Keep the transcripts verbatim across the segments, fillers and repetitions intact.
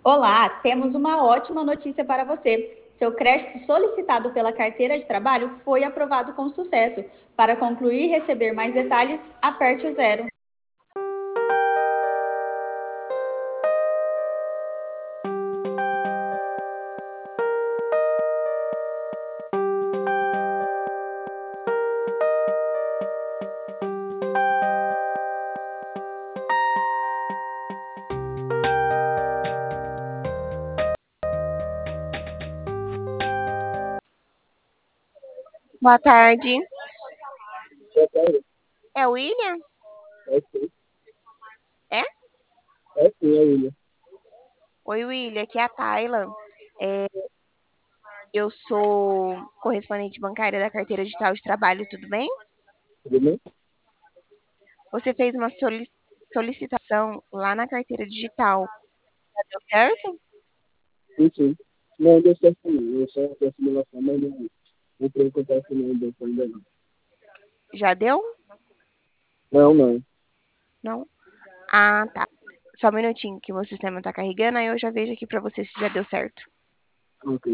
Olá, temos uma ótima notícia para você. Seu crédito solicitado pela carteira de trabalho foi aprovado com sucesso. Para concluir e receber mais detalhes, aperte o zero. Boa tarde. Boa tarde. É o William? É sim, É? é sim, é William. Oi, William, aqui é a Tayla. É, eu sou correspondente bancária da carteira digital de trabalho, tudo bem? Tudo bem? Você fez uma soli- solicitação lá na carteira digital, tá deu certo? Sim, sim. Não deu certo não. Eu só fiz a simulação, mas não, não tenho contato não deu ainda não. Já deu? Não, não. Não? Ah, tá. Só um minutinho que o meu sistema tá carregando, aí eu já vejo aqui pra você se já deu certo. Ok.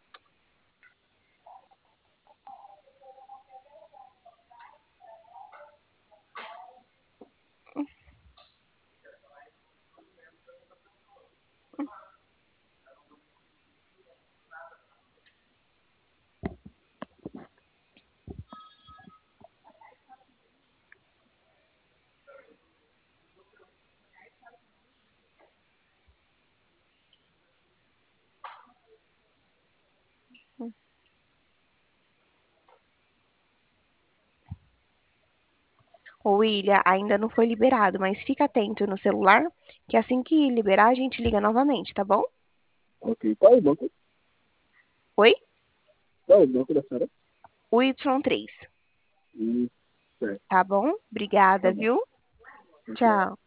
Ô, William, ainda não foi liberado, mas fica atento no celular, que assim que liberar, a gente liga novamente, tá bom? Ok. Qual é o banco? Oi? Qual é o banco da senhora? O Y três. Hum, certo. Tá bom? Tá Obrigada, bom. viu? Ok. Tchau.